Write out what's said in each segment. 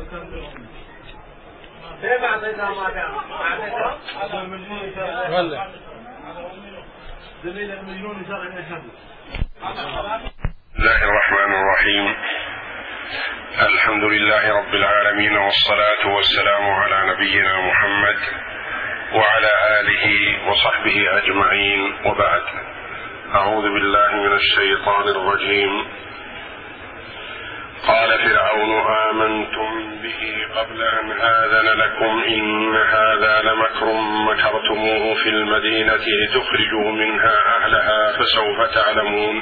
كيف أعطيتها ما كان؟ أعطيتها؟ هذا المجنون يشارك. ولا. دليل المجنون يشارك الحد. بسم الله الرحمن الرحيم. الحمد لله رب العالمين، والصلاة والسلام على نبينا محمد وعلى آله وصحبه أجمعين، وبعد. أعوذ بالله من الشيطان الرجيم. قال فرعون: آمنتم به قبل أن آذن لكم إن هذا لمكر مكرتموه في المدينة لتخرجوا منها أهلها فسوف تعلمون.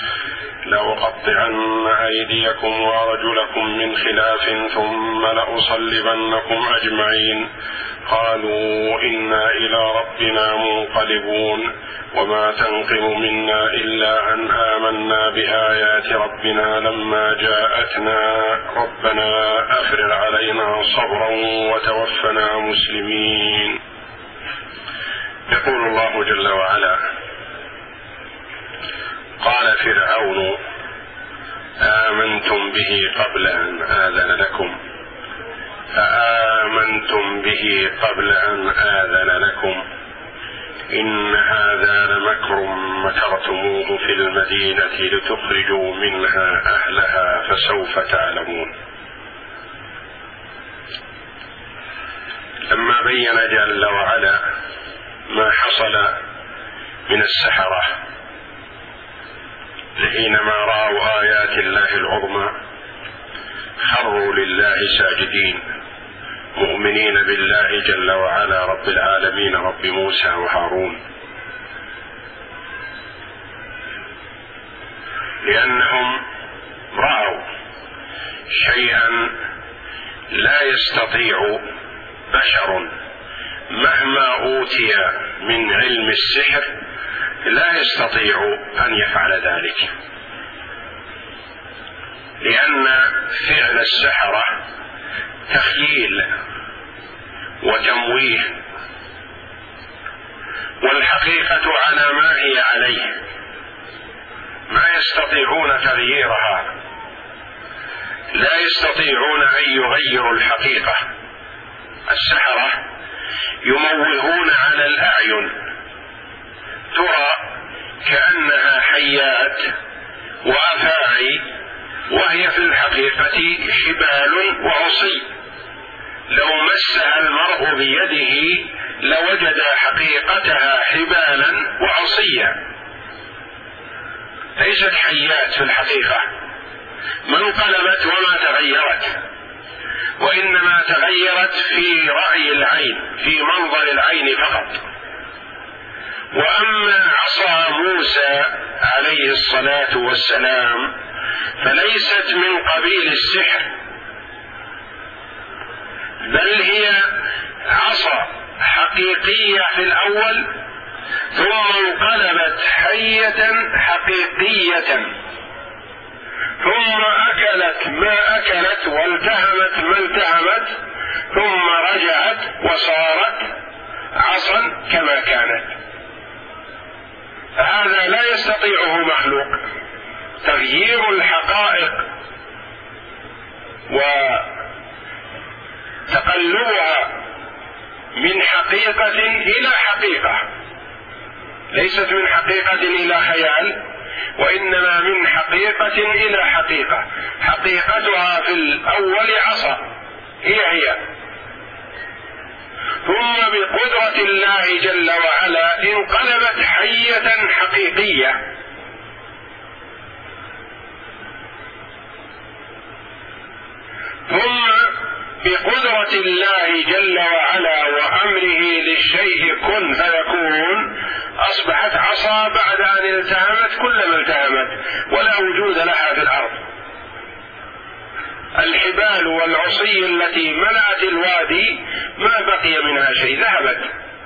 لأقطعن أيديكم وأرجلكم من خلاف ثم لأصلبنكم أجمعين. قالوا إنا إلى ربنا منقلبون. وما تنقم منا إلا أن آمنا بآيات ربنا لما جاءتنا ربنا أفرغ علينا صبرا وتوفنا مسلمين. يقول الله جل وعلا: قال فرعون: آمنتم به قبل أن آذن لكم، فآمنتم به قبل أن آذن لكم إن هذا لمكر مكرتموه في المدينة لتخرجوا منها أهلها فسوف تعلمون. لما بين جل وعلا ما حصل من السحرة حينما رأوا آيات الله العظمى خروا لله ساجدين مؤمنين بالله جل وعلا رب العالمين رب موسى وهارون، لأنهم رأوا شيئا لا يستطيع بشر مهما أوتي من علم السحر لا يستطيع أن يفعل ذلك، لأن فعل السحرة تخييل وتمويه، والحقيقة على ما هي عليه، ما يستطيعون تغييرها، لا يستطيعون أن يغيروا الحقيقة. السحرة يموهون على الأعين، ترى كأنها حيات وأفاعي، وهي في الحقيقة حبال وعصي. لو مسها المرء بيده لوجد حقيقتها حبالا وعصيا، ليست حيات في الحقيقة، ما انقلبت وما تغيرت، وإنما تغيرت في رأي العين، في منظر العين فقط. وأما عصا موسى عليه الصلاة والسلام فليست من قبيل السحر، بل هي عصا حقيقية في الأول، ثم انقلبت حية حقيقية، ثم أكلت ما أكلت والتهمت ما التهمت، ثم رجعت وصارت عصا كما كانت. فهذا لا يستطيعه مخلوق، تغيير الحقائق وتقلبها من حقيقة إلى حقيقة، ليست من حقيقة إلى خيال، وإنما من حقيقة إلى حقيقة. حقيقتها في الأول عصا هي، ثم بقدرة الله جل وعلا انقلبت حية حقيقية، ثم بقدرة الله جل وعلا وأمره للشيء كن فيكون أصبحت عصا بعد أن التهمت كل ما التهمت ولا وجود لها في الأرض. الحبال والعصي التي ملأت الوادي ما بقي منها شيء، ذهبت.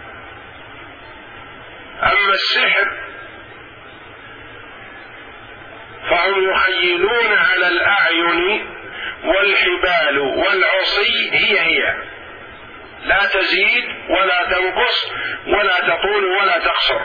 أما السحر فهم يخيلون على الأعين، والحبال والعصي هي لا تزيد ولا تنقص ولا تطول ولا تقصر.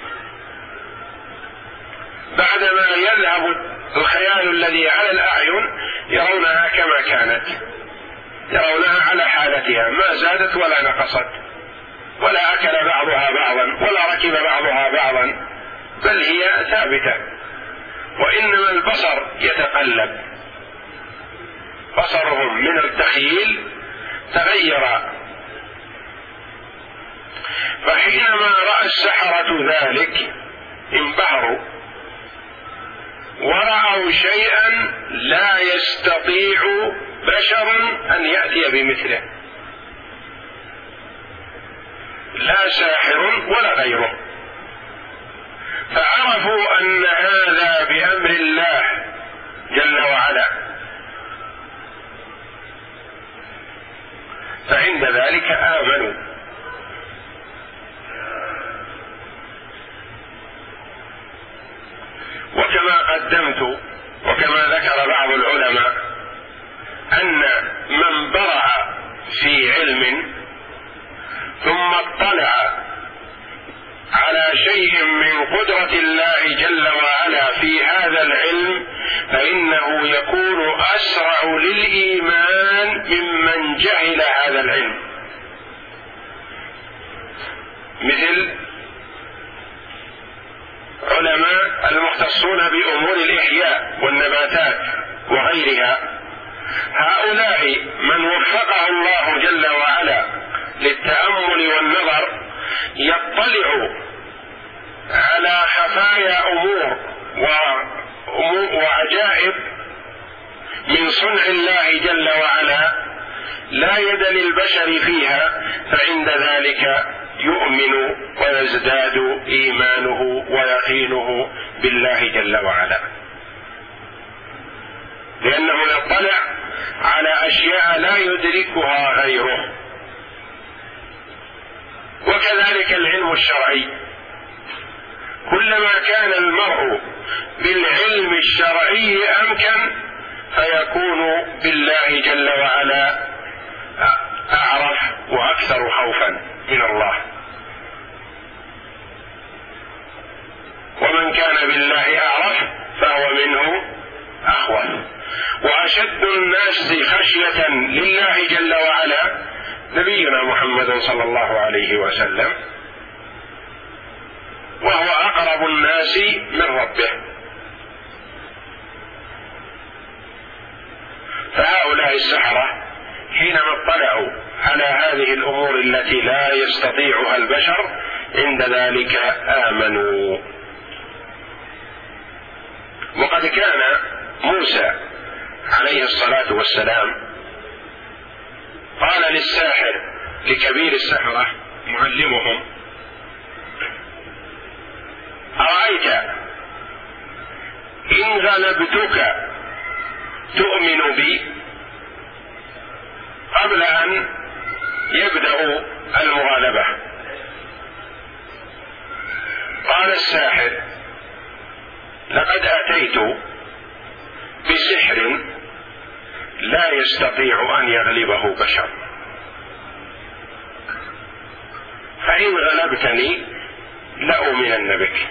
بعدما يذهب الخيال الذي على الأعين يرونها كما كانت. يرونها على حالتها، ما زادت ولا نقصت، ولا أكل بعضها بعضا ولا ركب بعضها بعضا، بل هي ثابتة. وإنما البصر يتقلب، بصرهم من التخيل تغير. فحينما رأى السحرة ذلك انبهروا ورأوا شيئا لا يستطيع بشر أن يأتي بمثله، لا ساحر ولا غيره، فعرفوا أن هذا بأمر الله جل وعلا، فعند ذلك آمنوا. وكما قدمت وكما ذكر بعض العلماء أن من برع في علم ثم اطلع على شيء من قدرة الله جل وعلا في هذا العلم فإنه يكون أسرع للإيمان ممن جهل هذا العلم، مثل علماء المختصون بأمور الإحياء والنباتات وغيرها. هؤلاء من وفقه الله جل وعلا للتأمل والنظر يطلع على خفايا أمور وعجائب من صنع الله جل وعلا لا يد للبشر فيها، فعند ذلك يؤمن ويزداد إيمانه ويقينه بالله جل وعلا، لأنه يطلع على أشياء لا يدركها غيره. وكذلك العلم الشرعي، كلما كان المرء بالعلم الشرعي أمكن فيكون بالله جل وعلا أعرف وأكثر خوفا من الله. ومن كان بالله أعرف فهو منه أخوف. وأشد الناس خشية لله جل وعلا نبينا محمد صلى الله عليه وسلم، وهو أقرب الناس من ربه. فهؤلاء السحرة حينما اطلعوا على هذه الأمور التي لا يستطيعها البشر عند ذلك آمنوا. وقد كان موسى عليه الصلاة والسلام قال للساحر لكبير السحرة معلمهم: أرأيت إن غلبتك تؤمن بي؟ قبل أن يبدأوا المغالبة قال الساحر: لقد أتيت بسحر لا يستطيع أن يغلبه بشر، فإن غلبتني لأؤمنن بك.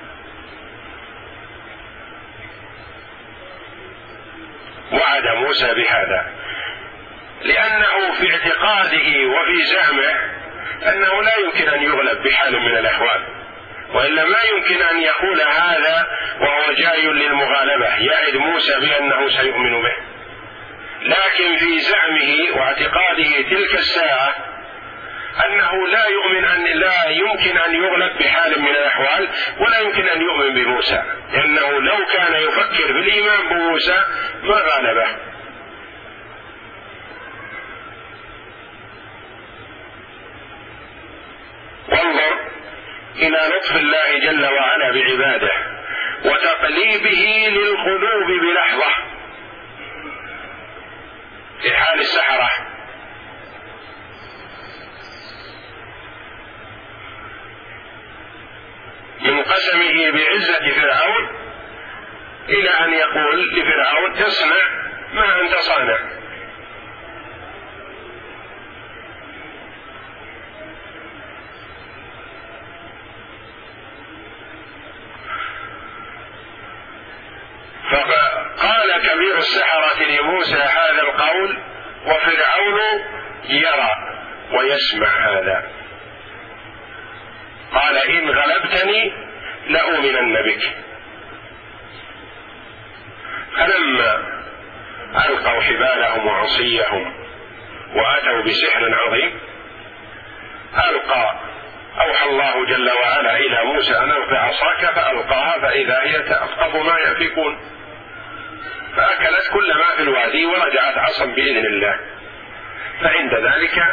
وعد موسى بهذا لأنه في اعتقاده وفي زعمه أنه لا يمكن أن يغلب بحال من الأحوال، وإلا ما يمكن أن يقول هذا وهو جاي للمغالبة يعد موسى بأنه سيؤمن به. لكن في زعمه واعتقاده تلك الساعة أنه لا يمكن أن يغلب بحال من الأحوال، ولا يمكن أن يؤمن بموسى، لأنه لو كان يفكر بالإيمان بموسى ما غالبه. وانظر إلى لطف الله جل وعلا بعباده وتقليبه للقلوب بلحظة في حال السحرة. من قسمه بعزة فرعون إلى أن يقول لفرعون: تصنع ما أنت صانع. فقال كبير السحرة لموسى هذا القول وفرعون يرى ويسمع هذا. قال إن غلبتني لأؤمنن بك. فلما ألقوا حبالهم وعصيهم وأتوا بسحر عظيم أوحى الله جل وعلا إلى موسى أن ألق عصاك، فألقاها فإذا هي تأفقف ما يأفكون، فأكلت كل ما في الوادي ورجعت عصا بإذن الله. فعند ذلك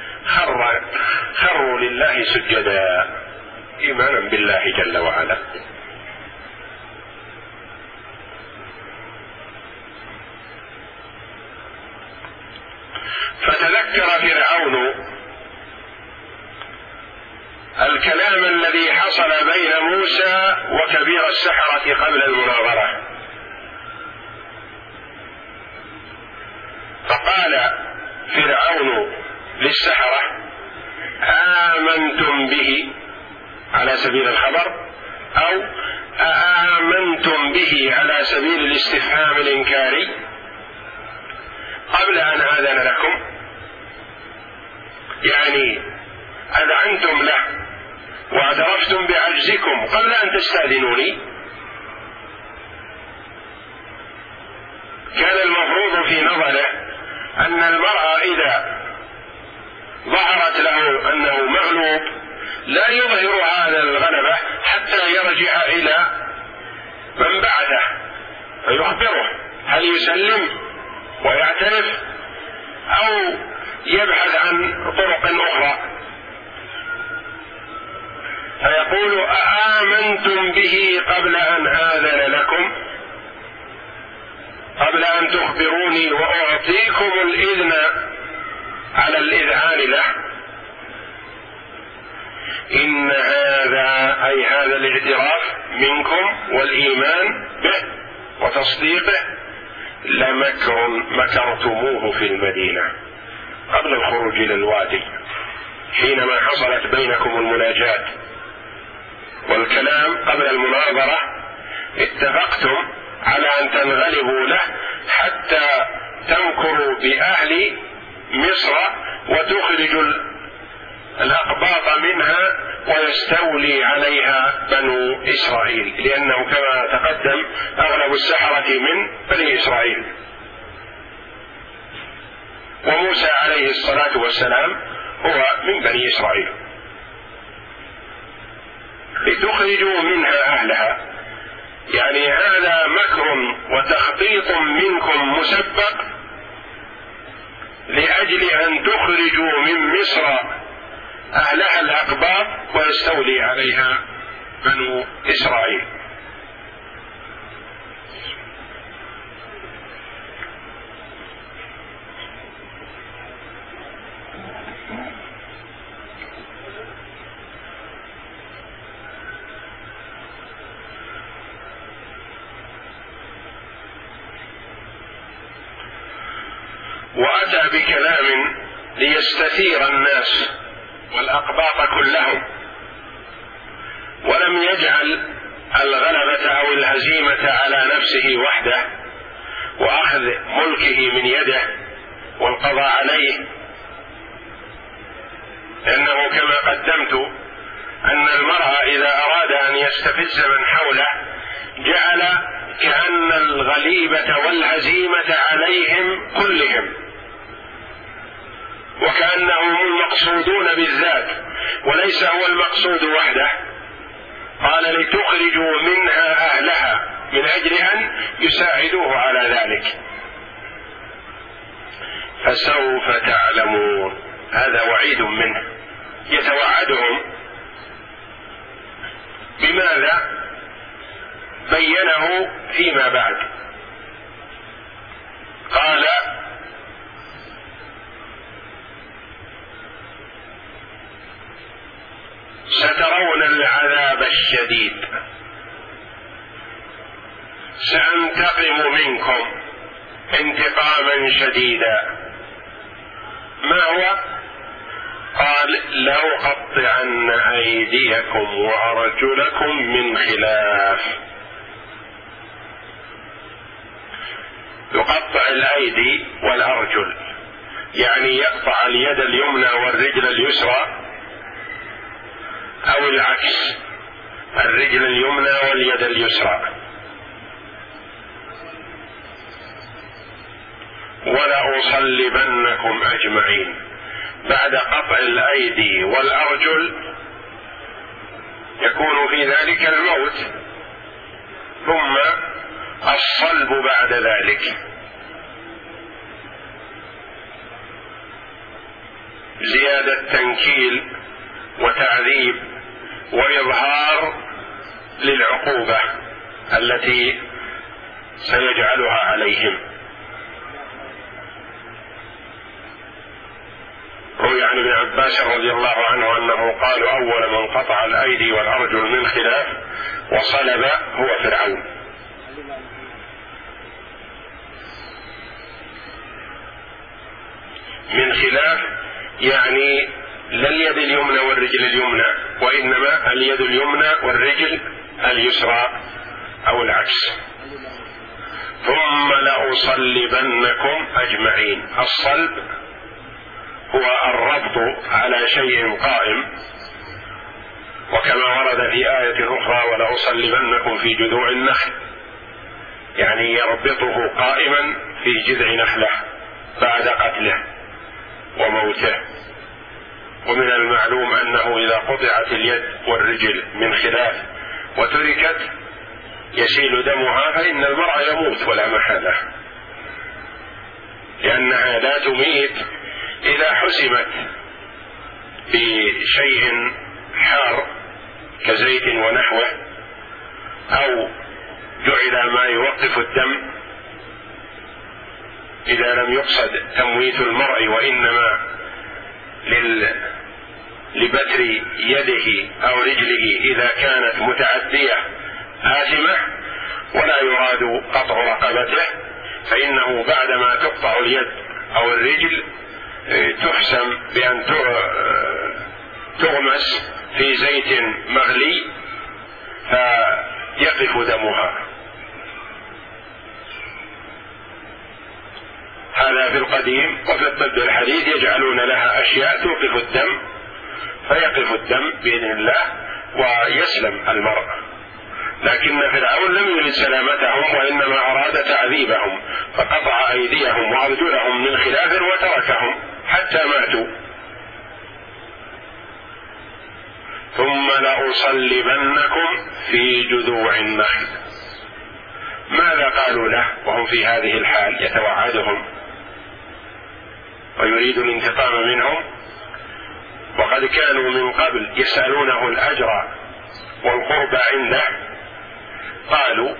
خروا لله سجدا إيمانا بالله جل وعلا. فتذكر فرعون الكلام الذي حصل بين موسى وكبير السحرة قبل المناظرة، فقال فرعون للسحرة آمنتم به على سبيل الخبر أو آمنتم به على سبيل الاستفهام الإنكاري قبل أن آذن لكم، يعني أذعنتم له واعترفتم بعجزكم قبل أن تستأذنوني. كان المفروض في نظره أن المرء إذا ظهرت له أنه مغلوب لا يظهر هذا الغلبة حتى يرجع إلى من بعده فيخبره هل يسلم ويعترف أو يبحث عن طرق أخرى، فيقول أآمنتم به قبل أن آذن لكم، قبل أن تخبروني وأعطيكم الإذن على الإذعان له. إن هذا أي هذا الاعتراف منكم والإيمان به وتصديقه لمكر مكرتموه في المدينة قبل الخروج إلى الوادي، حينما حصلت بينكم المناجاة والكلام قبل المناظرة اتفقتم على أن تنغلبوا له حتى تمكروا بأهل مصر وتخرجوا الأقباط منها ويستولي عليها بنو إسرائيل، لأنه كما تقدم أغلب السحرة من بني إسرائيل، وموسى عليه الصلاة والسلام هو من بني إسرائيل. لتخرجوا منها أهلها، يعني هذا مكر وتخطيط منكم مسبق لأجل أن تخرجوا من مصر أهلها الأقباط ويستولي عليها بنو إسرائيل. وأتى بكلام ليستثير الناس والأقباط كلهم، ولم يجعل الغلبة أو الهزيمة على نفسه وحده وأخذ ملكه من يده والقضاء عليه، لأنه كما قدمت أن المرء إذا أراد أن يستفز من حوله جعل كأن الغليبة والهزيمة عليهم كلهم، وكأنهم المقصودون بالذات وليس هو المقصود وحده. قال لتخرجوا منها أهلها من أجل أن يساعدوه على ذلك، فسوف تعلمون. هذا وعيد منه يتوعدهم. بماذا؟ بينه فيما بعد. قال سترون العذاب الشديد سأنتقم منكم انتقاما شديدا. ما هو؟ قال لأقطعن أيديكم وأرجلكم من خلاف. يقطع الأيدي والأرجل يعني يقطع اليد اليمنى والرجل اليسرى، أو العكس، الرجل اليمنى واليد اليسرى. ولأصلبنكم أجمعين، بعد قطع الأيدي والأرجل يكون في ذلك الموت، ثم الصلب بعد ذلك. زيادة تنكيل وتعذيب وإظهار للعقوبة التي سيجعلها عليهم. روي عن ابن عباس رضي الله عنه أنه قال: أول من قطع الأيدي والأرجل من خلاف وصلب هو فرعون. من خلاف يعني لا اليد اليمنى والرجل اليمنى، وإنما اليد اليمنى والرجل اليسرى أو العكس. ثم لأصلبنكم أجمعين. الصلب هو الربط على شيء قائم، وكما ورد في آية أخرى: ولأصلبنكم في جذوع النخل، يعني يربطه قائما في جذع نخلة بعد قتله وموته. ومن المعلوم أنه إذا قطعت اليد والرجل من خلاف وتركت يسيل دمها فإن المرء يموت ولا محالة، لأنها لا تميت إذا حسمت بشيء حار كزيت ونحوه، أو جعل ما يوقف الدم إذا لم يقصد تمويت المرء، وإنما لبتر يده أو رجله إذا كانت متعدية آثمة ولا يراد قطع رقبته، فإنه بعدما تقطع اليد أو الرجل تحسم بأن تغمس في زيت مغلي فيقف دمها. هذا في القديم. وفي الطب الحديث يجعلون لها أشياء توقف الدم، فيقف الدم بإذن الله ويسلم المرء. لكن فرعون لم يرد سلامتهم، وإنما أراد تعذيبهم، فقطع أيديهم وأرجلهم من خلاف وتركهم حتى ماتوا. ثم لأصلبنكم في جذوع النخل. ماذا قالوا له وهم في هذه الحال؟ يتوعدهم ويريد الانتقام منهم، وقد كانوا من قبل يسألونه الأجر والقرب عنده. قالوا: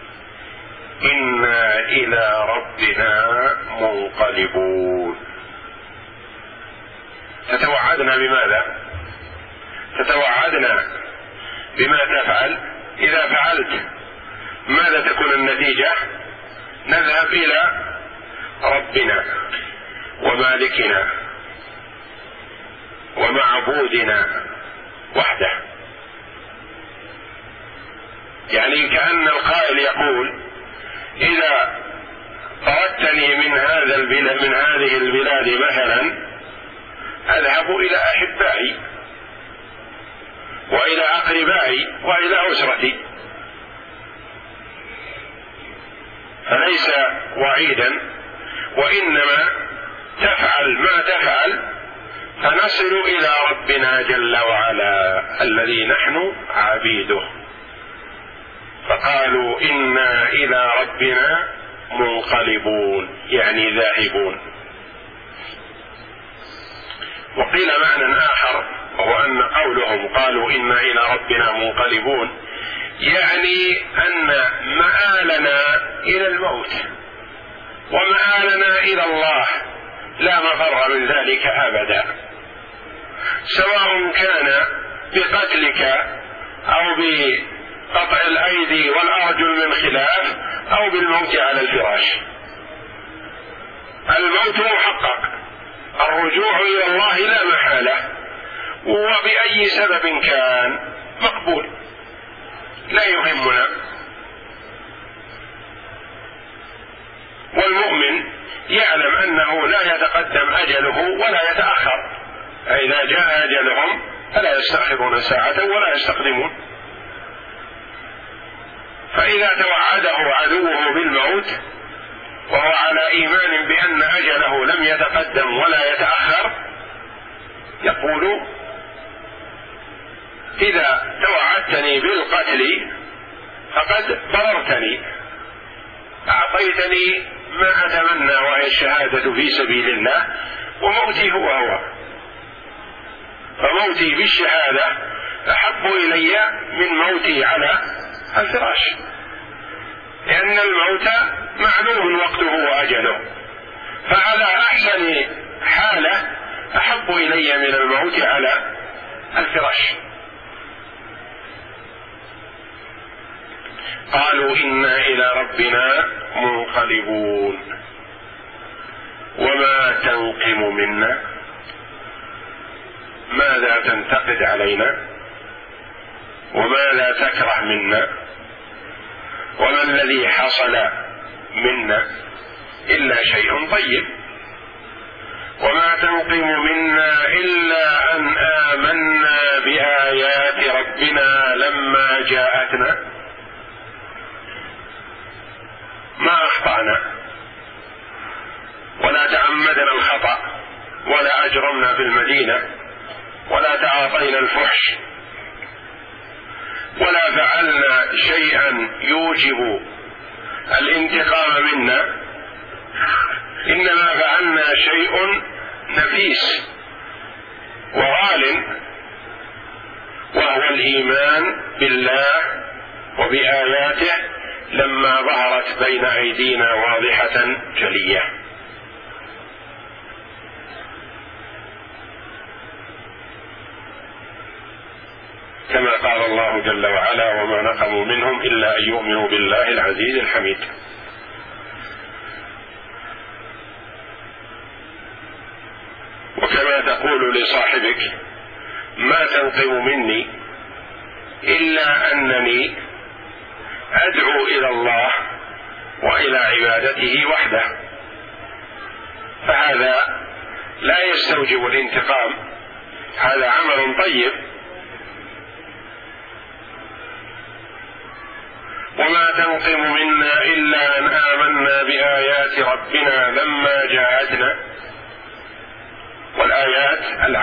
إنا إلى ربنا منقلبون. تتوعدنا بماذا؟ تتوعدنا بما تفعل. إذا فعلت ماذا تكون النتيجة؟ نذهب إلى ربنا ومالكنا ومعبودنا وحده. يعني كأن القائل يقول: إذا طردتني من هذه البلاد مثلا، أذهب إلى أحبائي وإلى أقربائي وإلى أسرتي. فليس وعيدا، وإنما تفعل ما تفعل فنصل إلى ربنا جل وعلا الذي نحن عبيده. فقالوا: إنا إلى ربنا منقلبون، يعني ذاهبون. وقيل معنى آخر، وهو أن قولهم قالوا إنا إلى ربنا منقلبون يعني أن مآلنا إلى الموت ومآلنا إلى الله، لا مفر من ذلك أبدا، سواء كان بقتلك أو بقطع الأيدي والأرجل من خلاف أو بالموت على الفراش. الموت محقق، الرجوع إلى الله لا محالة، وبأي سبب كان مقبول، لا يهمنا. والمؤمن يعلم أنه لا يتقدم أجله ولا يتأخر، فإذا جاء أجلهم فلا يستأخرون ساعة ولا يستقدمون. فإذا توعده عدوه بالموت وهو على إيمان بأن أجله لم يتقدم ولا يتأخر، يقول: إذا توعدتني بالقتل فقد بررتني، أعطيتني ما أتمنى وهي الشهادة في سبيل الله، وموتي هو فموتي بالشهادة أحب إلي من موتي على الفراش، لأن الموت معلوم وقته وأجله، فعلى أحسن حالة أحب إلي من الموت على الفراش. قالوا إنا إلى ربنا منقلبون وما تنقم منا، ماذا تنتقد علينا وماذا تكره منا، وما الذي حصل منا إلا شيء طيب، وما تنقم منا إلا أن آمنا بآيات ربنا لما جاءتنا، ما أخطأنا ولا تعمدنا الخطأ ولا أجرمنا في المدينة ولا تعاطينا الفحش ولا فعلنا شيئا يوجب الانتقام منا، إنما فعلنا شيء نفيس وغال، وهو الإيمان بالله وبآياته لما ظهرت بين أيدينا واضحة جلية. كما قال الله جل وعلا: وما نقموا منهم إلا أن يؤمنوا بالله العزيز الحميد. وكما تقول لصاحبك: ما تنقم مني إلا أنني أدعو إلى الله وإلى عبادته وحده، فهذا لا يستوجب الانتقام، هذا عمل طيب. وما تنقم منا إلا أن آمنا بآيات ربنا لما جاءتنا، والآيات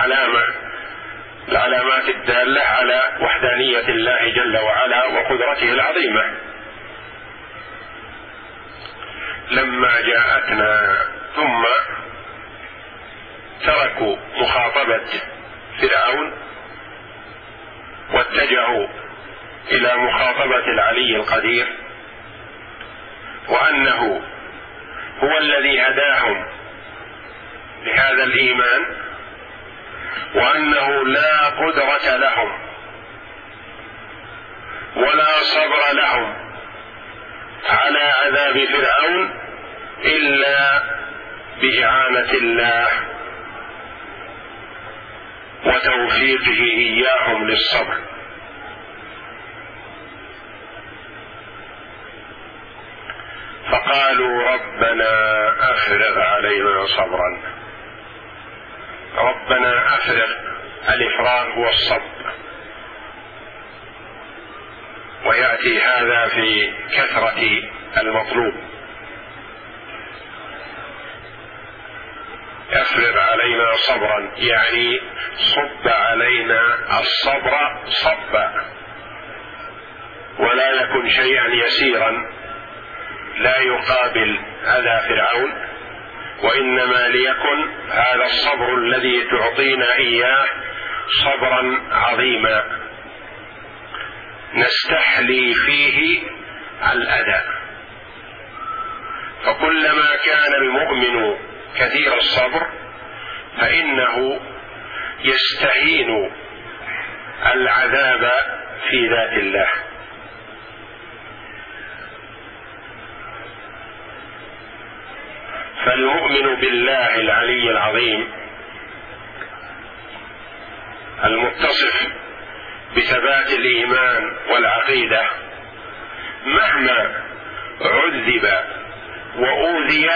العلامات الدالة على وحدانية الله جل وعلا وقدرته العظيمة. لما جاءتنا، ثم تركوا مخاطبة فرعون واتجهوا إلى مخاطبة العلي القدير، وأنه هو الذي هداهم لهذا الإيمان، وأنه لا قدرة لهم ولا صبر لهم على عذاب فرعون إلا بإعانة الله وتوفيقه إياهم للصبر. فقالوا: ربنا أفرغ علينا صبرا. ربنا أفرغ، الإفراغ هو الصبر، ويأتي هذا في كثرة المطلوب. أفرغ علينا صبرا يعني صب علينا الصبر صبا، ولا يكن شيئا يسيرا لا يقابل أذى فرعون، وإنما ليكن هذا الصبر الذي تعطينا إياه صبرا عظيما نستحلي فيه الأذى. فكلما كان المؤمن كثير الصبر فإنه يستهين العذاب في ذات الله. فالمؤمن بالله العلي العظيم المتصف بثبات الإيمان والعقيدة مهما عذب وأوذي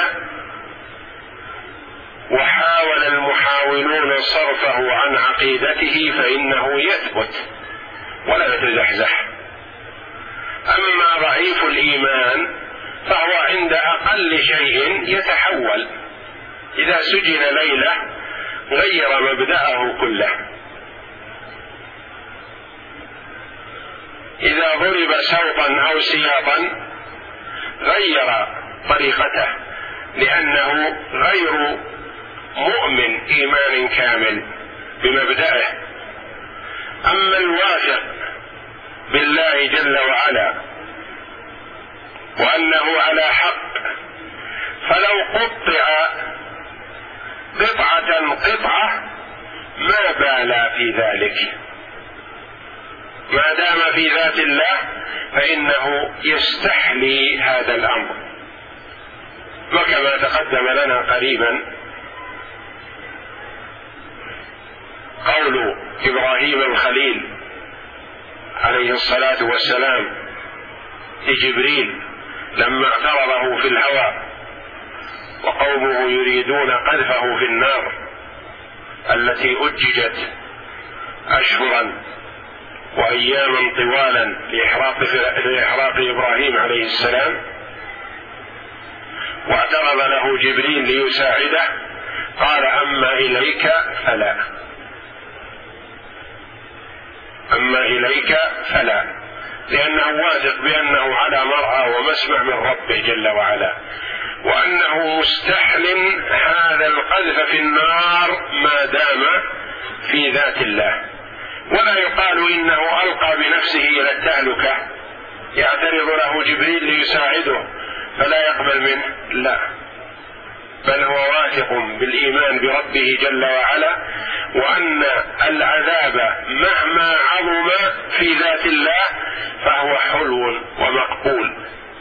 وحاول المحاولون صرفه عن عقيدته فإنه يثبت ولا يتزحزح. أما ضعيف الإيمان فهو عند أقل شيء يتحول، إذا سجن ليلة غير مبدأه كله، إذا ضرب سوطا أو سياطا غير طريقته، لأنه غير مؤمن إيمان كامل بمبدأه. أما الواثق بالله جل وعلا وأنه على حق فلو قطع قطعة ما بالى في ذلك، ما دام في ذات الله فإنه يستحلي هذا الأمر. وكما تقدم لنا قريبا قول إبراهيم الخليل عليه الصلاة والسلام لجبريل لما اعترضه في الهوى وقومه يريدون قذفه في النار التي أججت أشهرا وأياما طوالا لإحراق إبراهيم عليه السلام، واعترض له جبريل ليساعده، قال أما إليك فلا، أما إليك فلا، لأنه واثق بأنه على مرأى ومسمع من ربه جل وعلا، وأنه مستحل هذا القذف في النار ما دام في ذات الله. ولا يقال إنه ألقى بنفسه إلى التهلكة يعترض له جبريل ليساعده فلا يقبل منه، لا، بل هو واثق بالإيمان بربه جل وعلا، وأن العذاب مهما عظم في ذات الله فهو حلو ومقبول.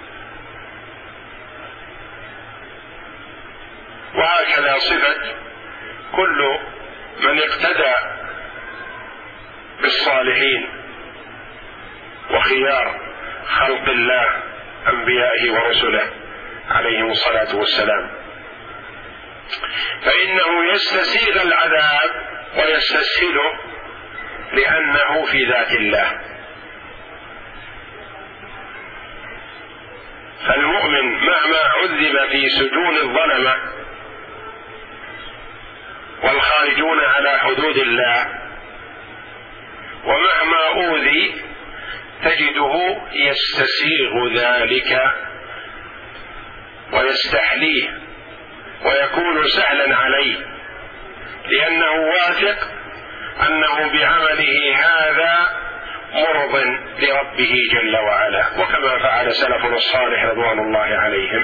وهكذا صفة كل من اقتدى بالصالحين وخيار خلق الله أنبيائه ورسله عليهم الصلاة والسلام، فإنه يستسيغ العذاب ويستسهله لأنه في ذات الله. فالمؤمن مهما عذب في سجون الظلمة والخارجون على حدود الله ومهما أوذي تجده يستسيغ ذلك ويستحليه ويكون سهلا عليه، لأنه واثق أنه بعمله هذا مرض لربه جل وعلا، وكما فعل سلفنا الصالح رضوان الله عليهم.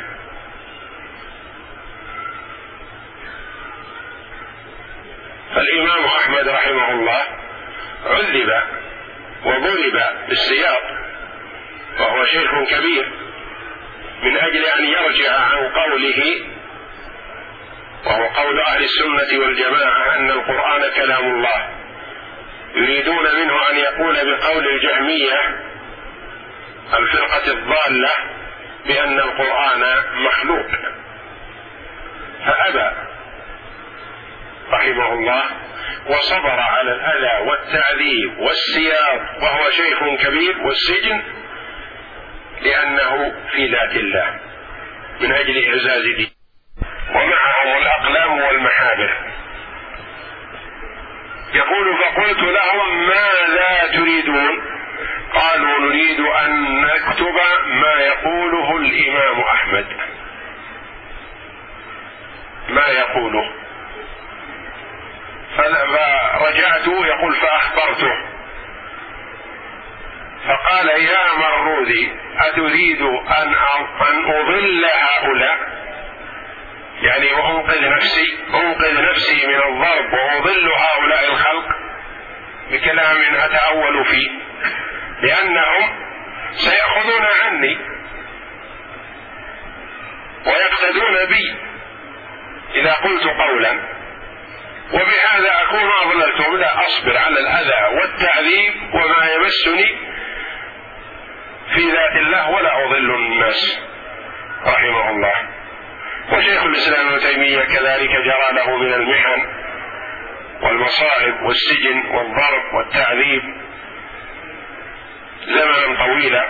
فالإمام أحمد رحمه الله عذب وضرب بالسياط وهو شيخ كبير من أجل أن يرجع عن قوله، وهو قول أهل السنة والجماعة أن القرآن كلام الله، يريدون منه أن يقول بقول الجهمية الفرقة الضالة بأن القرآن مخلوق، فأبى رحمه الله وصبر على الأذى والتعذيب والسياط وهو شيخ كبير والسجن لأنه في ذات الله من أجل إعزاز دين، ومعهم الأقلام والمحابر. يقول فقلت لهم ماذا تريدون؟ قالوا نريد أن نكتب ما يقوله الإمام أحمد، ما يقوله. فرجعت يقول فأخبرته فقال يا مرودي أتريد أن أضل هؤلاء، يعني وأنقذ نفسي من الضرب وأضل هؤلاء الخلق بكلام أتأول فيه، لأنهم سيأخذون عني ويقتدون بي إذا قلت قولا، وبهذا أكون أضللتهم. لا أصبر على الأذى والتعذيب وما يمسني في ذات الله ولا أضل الناس رحمه الله. وشيخ الإسلام ابن تيمية كذلك جرى له من المحن والمصائب والسجن والضرب والتعذيب زمنا طويلا.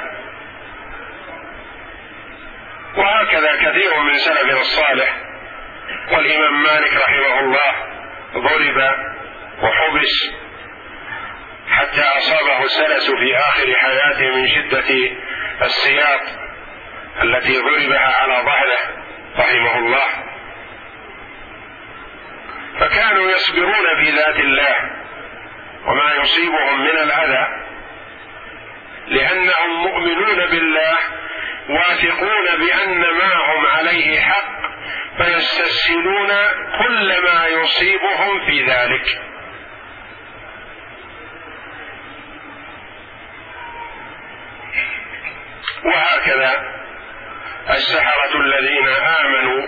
وهكذا كثير من سلفنا الصالح. والإمام مالك رحمه الله ضرب وحبس حتى أصابه السلس في آخر حياته من شدة السياط التي ضربها على ظهره رحمه الله. فكانوا يصبرون في ذات الله وما يصيبهم من الأذى لأنهم مؤمنون بالله واثقون بأن ما هم عليه حق، فيستسهلون كل ما يصيبهم في ذلك. وهكذا السحرة الذين آمنوا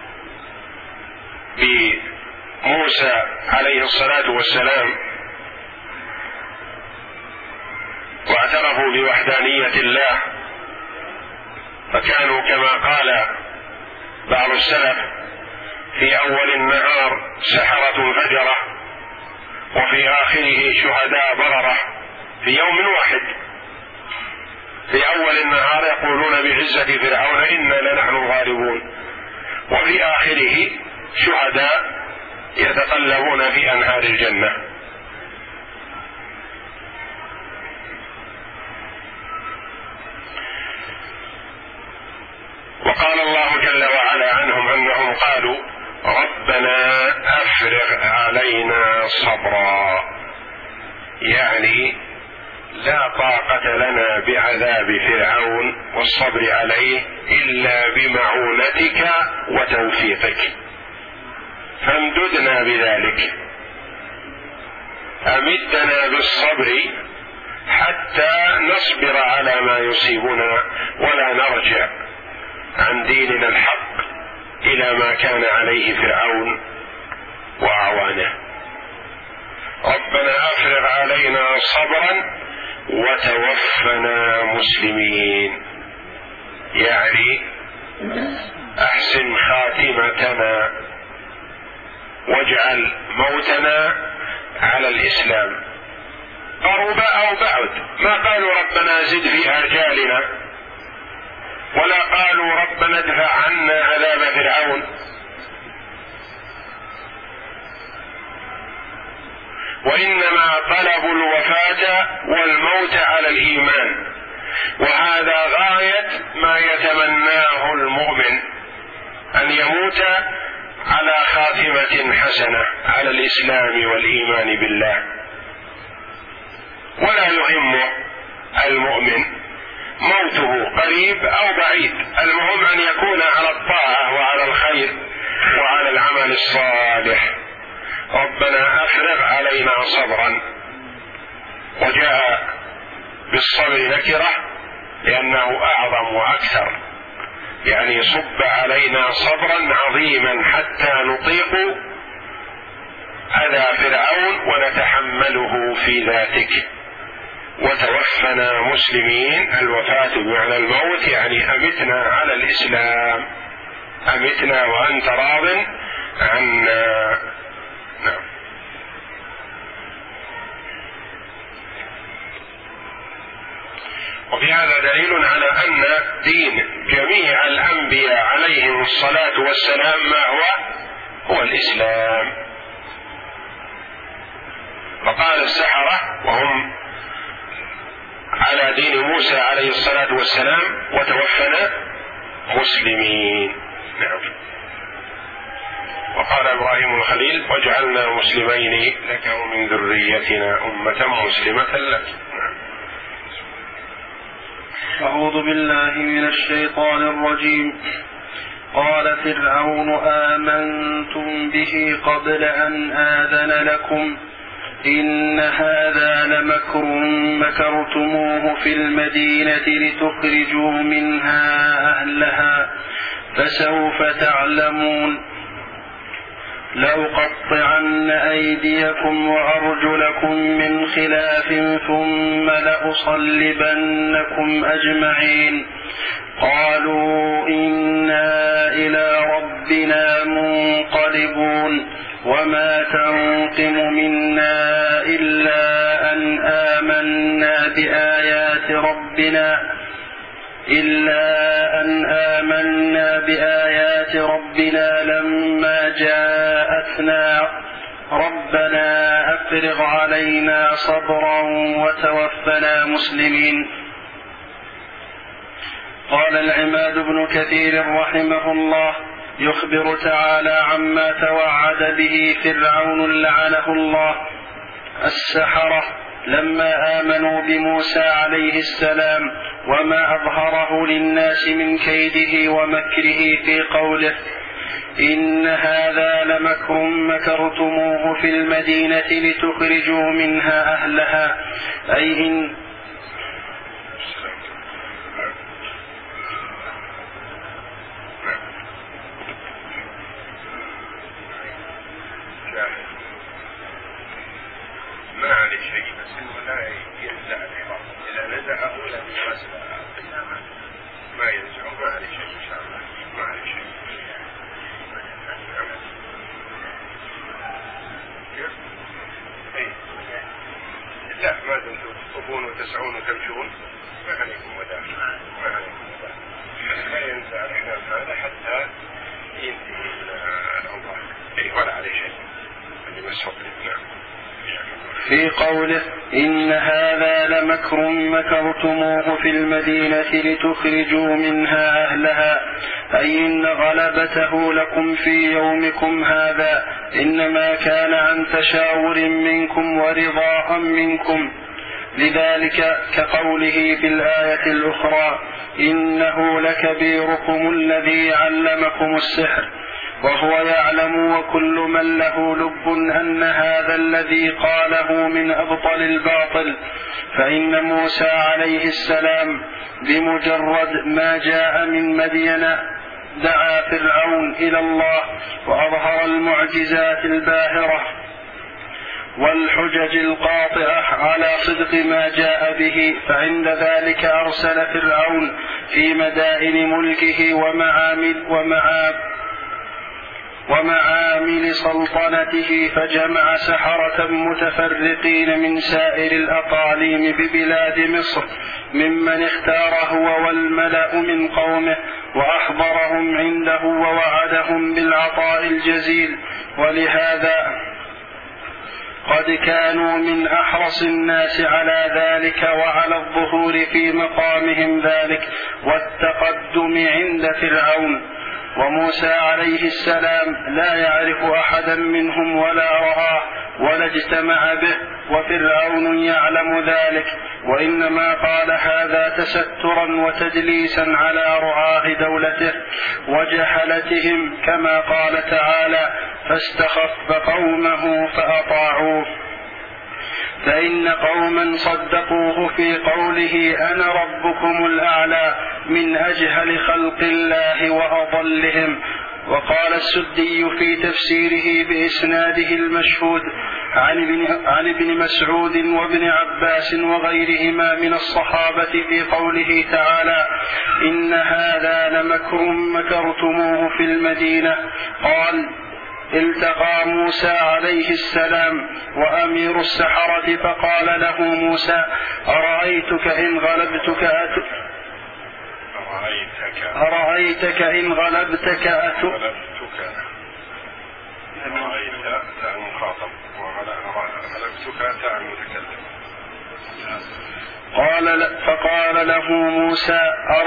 بموسى عليه الصلاة والسلام واعترفوا بوحدانية الله، فكانوا كما قال بعض السلف في أول النهار سحرة فجرة وفي آخره شهداء بررة في يوم واحد. في أول النهار يقولون بعزة فرعون إنا لنحن الغالبون، وفي آخره شهداء يتقلبون في أنهار الجنة. وقال الله جل وعلا عنهم أنهم قالوا ربنا أفرغ علينا صبرا، يعني لا طاقة لنا بعذاب فرعون والصبر عليه إلا بمعونتك وتوفيقك، فامددنا بذلك، أمدنا بالصبر حتى نصبر على ما يصيبنا ولا نرجع عن ديننا الحق إلى ما كان عليه فرعون وأعوانه. ربنا أفرغ علينا صبرا وتوفنا مسلمين، يعني أحسن خاتمتنا واجعل موتنا على الإسلام، قرب أو بعد. ما قالوا ربنا زد في آجالنا، ولا قالوا ربنا ادفع عنا عذاب فرعون، وإنما طلبوا الوفاة والموت على الإيمان، وهذا غاية ما يتمناه المؤمن، أن يموت على خاتمة حسنة على الإسلام والإيمان بالله. ولا يهمه المؤمن موته قريب أو بعيد، المهم أن يكون على الطاعة وعلى الخير وعلى العمل الصالح. ربنا أفرغ علينا صبرا، وجاء بالصبر نكرة لأنه أعظم وأكثر، يعني صب علينا صبرا عظيما حتى نطيق أذى فرعون ونتحمله في ذاتك. وتوفنا مسلمين، الوفاة بمعنى الموت، يعني أمتنا على الإسلام، أمتنا وأنت راض عنا. نعم. وفي هذا دليل على أن دين جميع الأنبياء عليهم الصلاة والسلام ما هو الإسلام. فقال السحرة وهم على دين موسى عليه الصلاة والسلام وتوفنا مسلمين. نعم. وقال إبراهيم الخليل واجعلنا مسلمين لك ومن ذريتنا أمة مسلمة لك. نعم. أعوذ بالله من الشيطان الرجيم. قال فرعون آمنتم به قبل أن آذن لكم إن هذا لمكر مكرتموه في المدينة لتخرجوا منها أهلها فسوف تعلمون. لأقطعن أيديكم وأرجلكم من خلاف ثم لأصلبنكم أجمعين. قالوا إنا إلى ربنا منقلبون وما تنقم منا إلا أن آمنا بآيات ربنا لما جاءتنا ربنا أفرغ علينا صبرا وتوفنا مسلمين. قال العماد بن كثير رحمه الله يخبر تعالى عما توعد به فرعون لعنه الله السحرة لما آمنوا بموسى عليه السلام وما أظهره للناس من كيده ومكره في قوله إن هذا لمكر مكرتموه في المدينة لتخرجوا منها أهلها أي إن ما عليه شيء بس انه لا ينزع العظام اذا نزعه لم يمس القيامه ما ينزعه ما عليه شيء ان شاء الله ما عليه شيء. لا ما دمتم تطوفون وتسعون وتمشون ما عليكم وداع ما ينزع العظام هذا حتى ينتهي الأوضاع ولا عليه شيء اللي مسحوق نعم. في قوله إن هذا لمكر مكرتموه في المدينة لتخرجوا منها أهلها أي إن غلبته لكم في يومكم هذا إنما كان عن تشاور منكم ورضاء منكم. لذلك كقوله في الآية الأخرى إنه لكبيركم الذي علمكم السحر وهو يعلم وكل من له لب أن هذا الذي قاله من أبطل الباطل. فإن موسى عليه السلام بمجرد ما جاء من مدين دعا فرعون إلى الله وأظهر المعجزات الباهرة والحجج القاطعة على صدق ما جاء به. فعند ذلك أرسل فرعون في مدائن ملكه ومعامل سلطنته فجمع سحرة متفرقين من سائر الأقاليم ببلاد مصر ممن اختار هو والملأ من قومه وأحضرهم عنده ووعدهم بالعطاء الجزيل. ولهذا قد كانوا من أحرص الناس على ذلك وعلى الظهور في مقامهم ذلك والتقدم عند فرعون. وموسى عليه السلام لا يعرف أحدا منهم ولا رآه ولا اجتمع به وفرعون يعلم ذلك وإنما قال هذا تسترا وتدليسا على رعاة دولته وجهلتهم كما قال تعالى فاستخف قومه فأطاعوه. فإن قوما صدقوه في قوله أنا ربكم الأعلى من أجهل خلق الله وأضلهم. وقال السدي في تفسيره بإسناده المشهود عن ابن مسعود وابن عباس وغيرهما من الصحابة في قوله تعالى إن هذا لمكر مكرتموه في المدينة قال التقى موسى عليه السلام وأمير السحرة فقال له موسى أرأيتك إن غلبتك فقال له موسى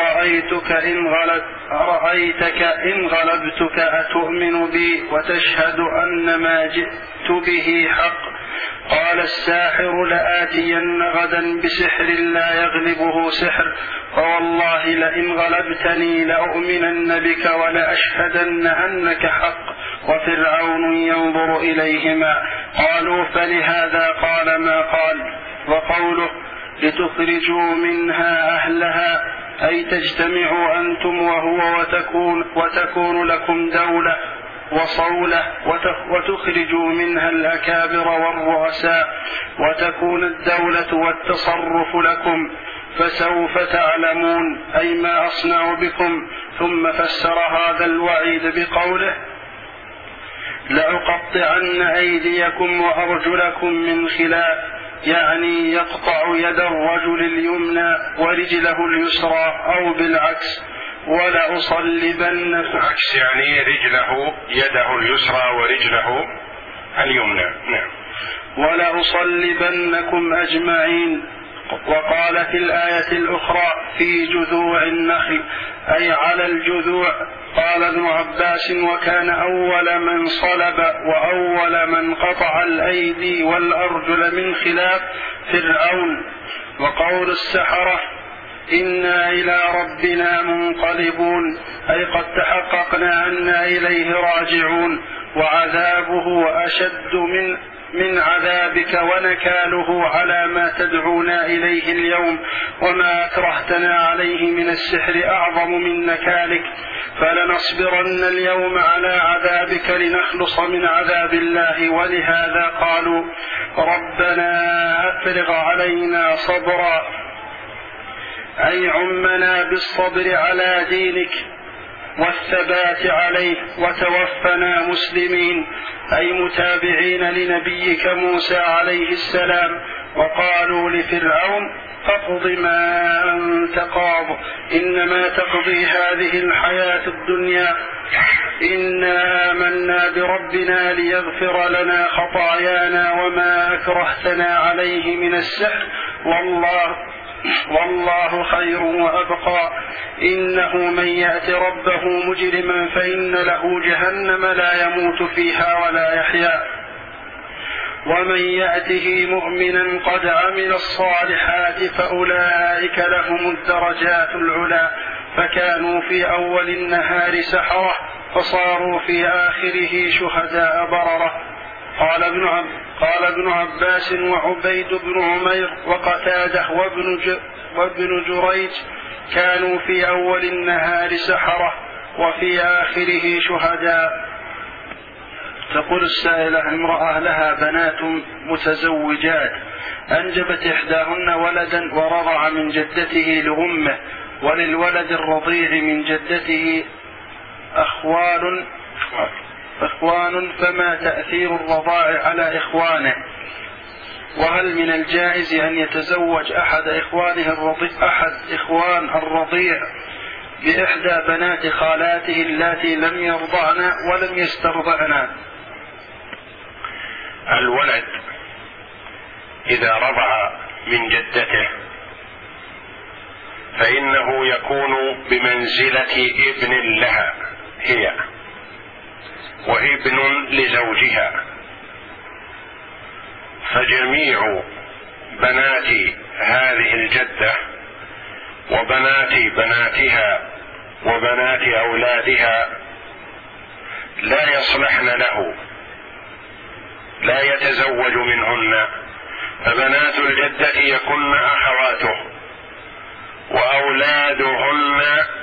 أرأيتك إن غلبتك أتؤمن بي وتشهد أن ما جئت به حق؟ قال الساحر لآتين غدا بسحر لا يغلبه سحر فوالله لئن غلبتني لأؤمنن بك ولأشهدن أنك حق. وفرعون ينظر إليهما. قالوا فلهذا قال ما قال. وقوله لتخرجوا منها أهلها أي تجتمعوا أنتم وهو وتكون لكم دولة وصولة وتخرجوا منها الأكابر والرؤساء وتكون الدولة والتصرف لكم، فسوف تعلمون أي ما أصنع بكم. ثم فسر هذا الوعيد بقوله: لأقطعن أيديكم وأرجلكم من خلاف، يعني يقطع يد الرجل اليمنى ورجله اليسرى، أو بالعكس ولأصلبنكم. العكس يعني رجله يده اليسرى ورجله اليمنى. نعم. ولأصلبنكم أجمعين. وقال في الآية الأخرى: في جذوع النخل، أي على الجذوع. قال ابن عباس: وكان أول من صلب وأول من قطع الأيدي والأرجل من خلاف فرعون. وقول السحرة: إنا إلى ربنا منقلبون، أي قد تحققنا أنا إليه راجعون، وعذابه أشد من عذابك ونكاله على ما تدعونا إليه اليوم، وما أكرهتنا عليه من السحر أعظم من نكالك، فلنصبرن اليوم على عذابك لنخلص من عذاب الله. ولهذا قالوا: ربنا أفرغ علينا صبرا، أي عمنا بالصبر على دينك والثبات عليه، وتوفنا مسلمين، أي متابعين لنبيك موسى عليه السلام. وقالوا لفرعون: فاقض ما أنت قاض، إنما تقضي هذه الحياة الدنيا، إنا آمنا بربنا ليغفر لنا خطايانا وما أكرهتنا عليه من السحر، والله خير وأبقى، إنه من يأت ربه مجرما فإن له جهنم لا يموت فيها ولا يحيا، ومن يأته مؤمنا قد عمل الصالحات فأولئك لهم الدرجات العلى، فكانوا في أول النهار سحرة فصاروا في آخره شهداء بررة. قال ابن عباس وعبيد بن عمير وقتاده وابن جريج: كانوا في أول النهار سحرة وفي آخره شهداء. تقول السائلة: امرأة لها بنات متزوجات، أنجبت إحداهن ولدا ورضع من جدته لأمه، وللولد الرضيع من جدته إخوان، فما تأثير الرضاع على إخوانه؟ وهل من الجائز أن يتزوج أحد إخوان الرضيع بإحدى بنات خالاته اللاتي لم يرضعن ولم يسترضعن؟ الولد إذا رضع من جدته فإنه يكون بمنزلة ابن لها هي وابن لزوجها، فجميع بنات هذه الجدة وبنات بناتها وبنات أولادها لا يصلحن له، لا يتزوج منهن، فبنات الجدة يكن أخواته، وأولادهن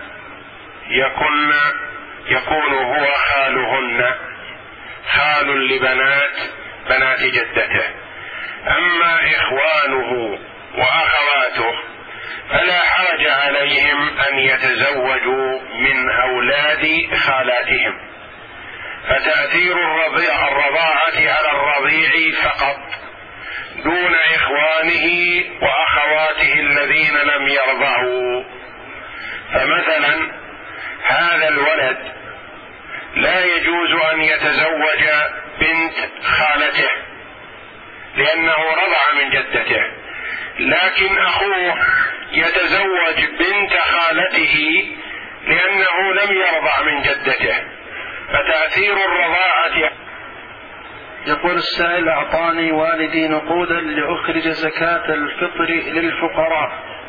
يكون هو خالهن، خال لبنات جدته. أما إخوانه وأخواته فلا حرج عليهم أن يتزوجوا من أولاد خالاتهم، فتأثير الرضاعة على الرضيع فقط دون إخوانه وأخواته الذين لم يرضعوا. فمثلا هذا الولد لا يجوز أن يتزوج بنت خالته لأنه رضع من جدته، لكن أخوه يتزوج بنت خالته لأنه لم يرضع من جدته، فتأثير الرضاعة. يقول السائل: أعطاني والدي نقودا لأخرج زكاة الفطر للفقراء،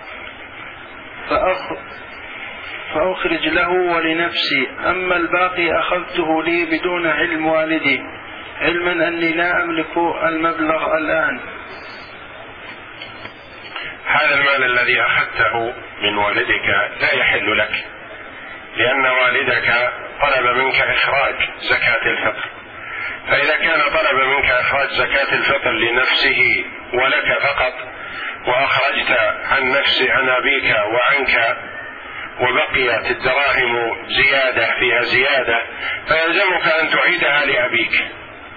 فأخرج له ولنفسي، أما الباقي أخذته لي بدون علم والدي، علما أني لا أملك المبلغ الآن. هذا المال الذي أخذته من والدك لا يحل لك، لأن والدك طلب منك إخراج زكاة الفطر، فإذا كان طلب منك إخراج زكاة الفطر لنفسه ولك فقط، وأخرجت عن أبيك وعنك وبقيت الدراهم زيادة فيها زيادة، فيلزمك أن تعيدها لأبيك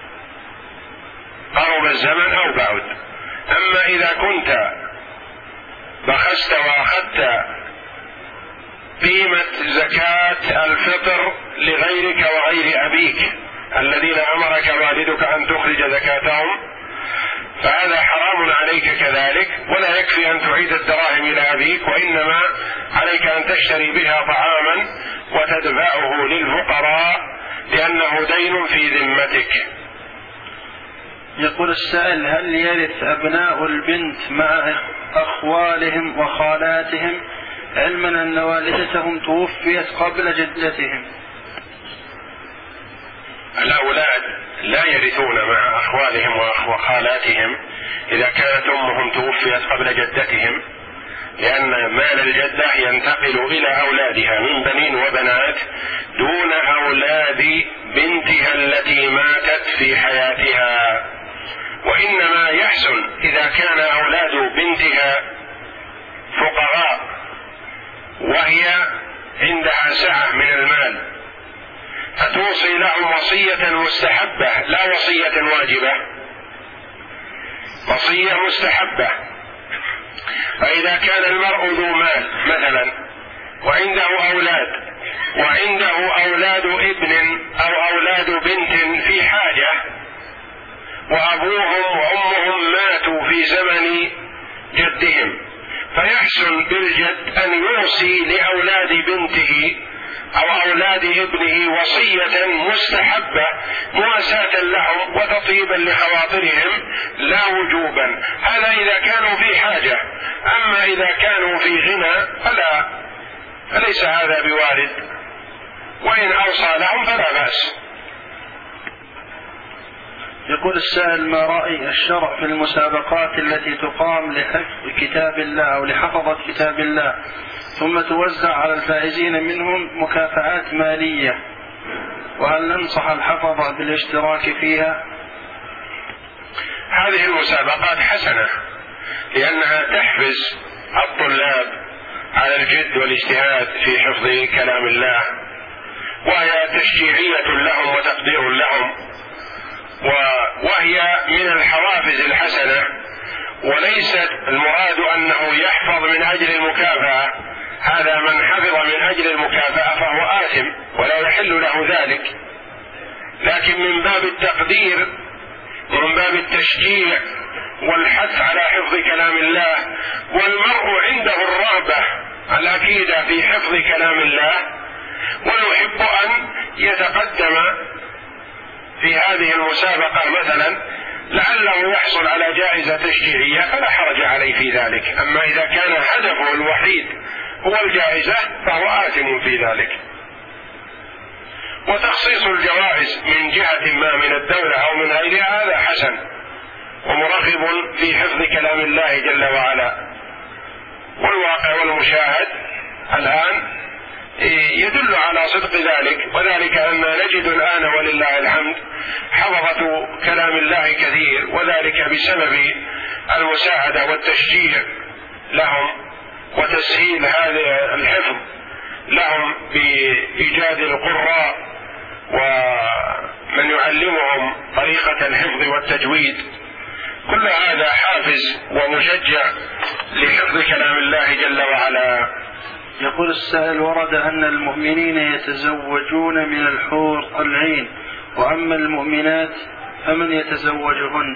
قرب الزمن أو بعد. أما إذا كنت بخست وأخذت قيمة زكاة الفطر لغيرك وغير أبيك الذين أمرك والدك أن تخرج زكاتهم، فهذا حرام عليك كذلك، ولا يكفي أن تعيد الدراهم إلى أبيك، وإنما عليك أن تشتري بها طعاما وتدفعه للفقراء لأنه دين في ذمتك. يقول السائل: هل يرث أبناء البنت مع أخوالهم وخالاتهم، علما أن والدتهم توفيت قبل جدتهم؟ الأولاد لا يرثون مع أخوالهم وخالاتهم إذا كانت أمهم توفيت قبل جدتهم، لأن مال الجدة ينتقل إلى أولادها من بنين وبنات دون أولاد بنتها التي ماتت في حياتها، وإنما يحسن إذا كان أولاد بنتها فقراء وهي عندها سعة من المال، فتوصي لهم وصية مستحبة لا وصية واجبة، وصية مستحبة. فإذا كان المرء ذو مال مثلا وعنده أولاد، وعنده أولاد ابن أو أولاد بنت في حاجة، وأبوهم وأمهم ماتوا في زمن جدهم، فيحسن بالجد أن يوصي لأولاد بنته أو أولاد ابنه وصية مستحبة مواساة لهم وتطيبا لخواطرهم لا وجوبا، هذا إذا كانوا في حاجة. أما إذا كانوا في غنى فليس هذا بوارد، وإن أوصى لهم فلا بأس. يقول السائل: ما رأي الشرع في المسابقات التي تقام لحفظ كتاب الله أو لحفظة كتاب الله ثم توزع على الفائزين منهم مكافآت مالية، وهل ننصح الحفظة بالاشتراك فيها؟ هذه المسابقات حسنة لأنها تحفز الطلاب على الجد والاجتهاد في حفظ كلام الله، وهي تشجيعية لهم وتقدير لهم، وهي من الحوافز الحسنة، وليست المراد أنه يحفظ من أجل المكافأة، هذا من حفظ من أجل المكافأة فهو آثم ولا يحل له ذلك، لكن من باب التقدير ومن باب التشجيع والحث على حفظ كلام الله، والمرء عنده الرغبة الأكيدة في حفظ كلام الله ويحب أن يتقدم في هذه المسابقة مثلا لعله يحصل على جائزة تشجيعية فلا حرج عليه في ذلك. أما إذا كان هدفه الوحيد هو الجائزة فهو آثم في ذلك. وتخصيص الجوائز من جهة ما من الدولة أو من غيرها هذا حسن ومرغب في حفظ كلام الله جل وعلا، والواقع والمشاهد الآن يدل على صدق ذلك، وذلك أن نجد الآن ولله الحمد حفظة كلام الله كثير، وذلك بسبب المساعدة والتشجيع لهم وتسهيل هذا الحفظ لهم بإيجاد القراء ومن يعلمهم طريقة الحفظ والتجويد. كل هذا حافز ومشجع لحفظ كلام الله جل وعلا. يقول السائل: ورد أن المؤمنين يتزوجون من الحور العين، وأما المؤمنات فمن يتزوجهن؟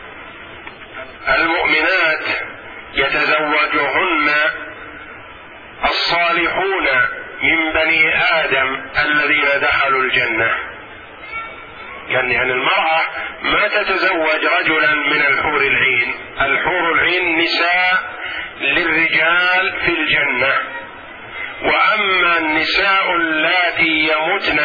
المؤمنات يتزوجهن الصالحون من بني آدم الذين دخلوا الجنة، يعني المرأة ما تتزوج رجلا من الحور العين، الحور العين نساء للرجال في الجنة، وأما النساء اللاتي يمتن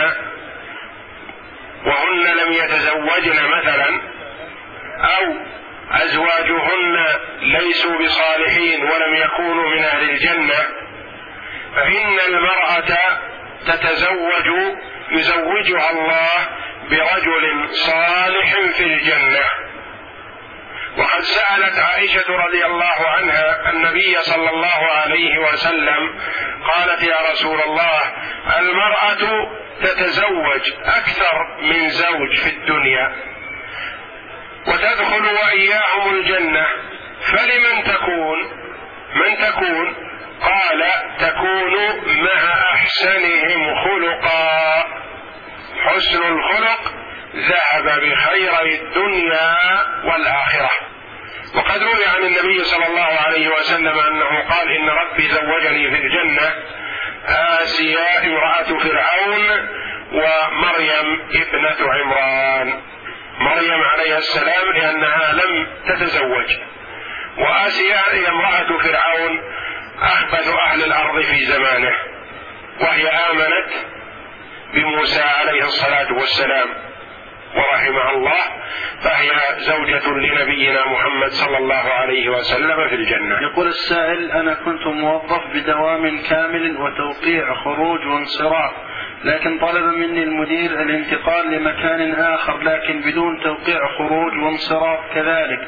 وهن لم يتزوجن مثلا أو أزواجهن ليسوا بصالحين ولم يكونوا من أهل الجنة، فإن المرأة تتزوج يزوجها الله برجل صالح في الجنة. وقد سألت عائشة رضي الله عنها النبي صلى الله عليه وسلم قالت: يا رسول الله، المرأة تتزوج أكثر من زوج في الدنيا وتدخل وإياهم الجنة، فلمن تكون؟ من تكون؟ قال: تكون مع أحسنهم خلقا. حسن الخلق ذهب بخير الدنيا والآخرة. وقد روي عن النبي صلى الله عليه وسلم أنه قال: إن ربي زوجني في الجنة آسيا امرأة فرعون ومريم ابنة عمران. مريم عليه السلام لأنها لم تتزوج، وآسيا هي امرأة فرعون أخبث أهل الأرض في زمانه، وهي آمنت بموسى عليه الصلاة والسلام ورحمها الله، فهي زوجة لنبينا محمد صلى الله عليه وسلم في الجنة. يقول السائل: أنا كنت موظف بدوام كامل وتوقيع خروج وانصراف، لكن طلب مني المدير الانتقال لمكان آخر لكن بدون توقيع خروج وانصراف كذلك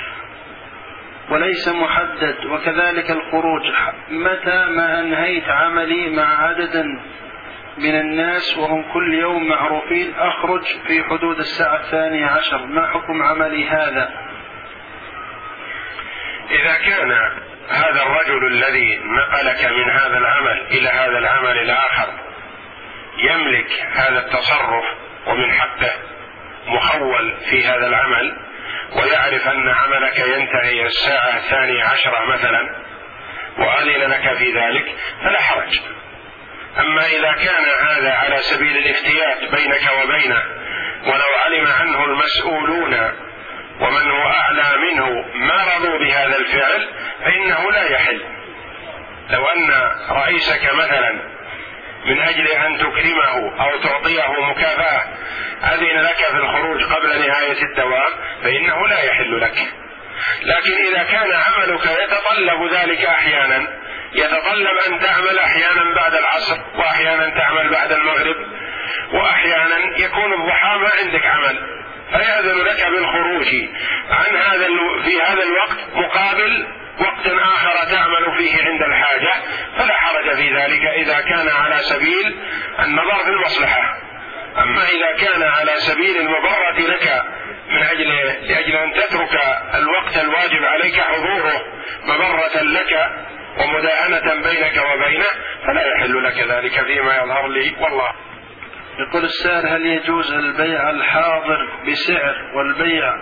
وليس محدد، وكذلك الخروج. متى ما أنهيت عملي مع عدد من الناس وهم كل يوم معروفين أخرج في حدود الساعة 12، ما حكم عملي هذا؟ إذا كان هذا الرجل الذي نقلك من هذا العمل إلى هذا العمل الآخر يملك هذا التصرف ومن حقه مخول في هذا العمل، ويعرف أن عملك ينتهي الساعة 12 مثلا وأذن لك في ذلك فلا حرج. أما إذا كان هذا على سبيل الافتيات بينك وبينه، ولو علم عنه المسؤولون ومن هو أعلى منه ما رضوا بهذا الفعل فإنه لا يحل. لو أن رئيسك مثلا من أجل أن تكرمه أو تعطيه مكافأة أذن لك في الخروج قبل نهاية الدوام فإنه لا يحل لك. لكن إذا كان عملك يتطلب ذلك أحيانا، يتطلب أن تعمل أحيانا بعد العصر وأحيانا تعمل بعد المغرب وأحيانا يكون الضحى ما عندك عمل، فيأذن لك بالخروج عن في هذا الوقت مقابل وقت آخر تعمل فيه عند الحاجة، فلا حرج في ذلك إذا كان على سبيل النظر في المصلحة. أما إذا كان على سبيل المضرة لك لأجل أن تترك الوقت الواجب عليك حضوره مضرة لك ومداهنة بينك وبينه فلا يحل لك ذلك فيما يظهر لي والله. يقول السائل: هل يجوز البيع الحاضر بسعر والبيع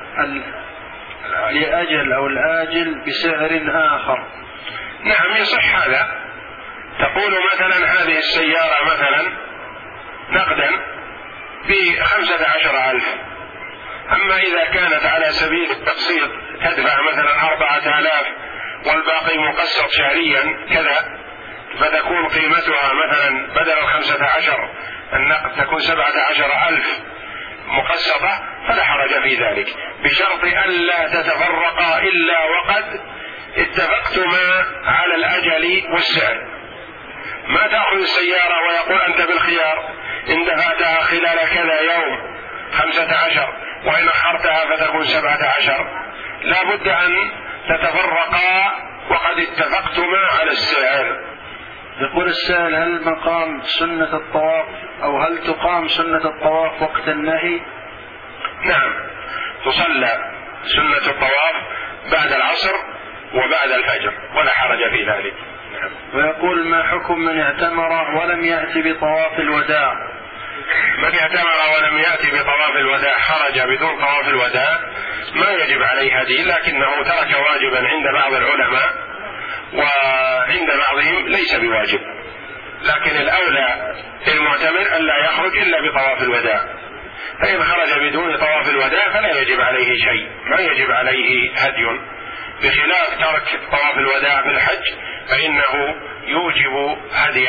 لأجل أو الآجل بسعر آخر؟ نعم يصح هذا. تقول مثلا هذه السيارة مثلا نقدا ب15,000، أما إذا كانت على سبيل التقسيط تدفع مثلا 4,000 والباقي مقسط شهريا كذا، فتكون قيمتها مثلا بدل 15 النقد تكون 17,000 مقسطة، فلا حرج في ذلك، بشرط ألا تتفرقا إلا وقد اتفقتما على الأجل والسعر. ما تأخذ السيارة ويقول أنت بالخيار إن دفعتها خلال كذا يوم 15 وإن أخرتها فتكون 17، لا بد أن تتفرقا وقد اتفقتما على السعر. يقول السائل: هل مقام سنة الطواف أو هل تقام سنة الطواف وقت النهي؟ نعم، تصلى سنة الطواف بعد العصر وبعد الفجر ولا حرج في ذلك. نعم. ويقول: ما حكم من اعتمر ولم يأتي بطواف الوداع؟ من اعتمر ولم يأتي بطواف الوداع خرج بدون طواف الوداع، ما يجب عليه هدي، لكنه ترك واجبا عند بعض العلماء وعند بعضهم ليس بواجب، لكن الأولى للمعتمر ألا يخرج إلا بطواف الوداع، فإن خرج بدون طواف الوداع فلا يجب عليه شيء، ما يجب عليه هدي، بخلاف ترك طواف الوداع في الحج فإنه يوجب هدي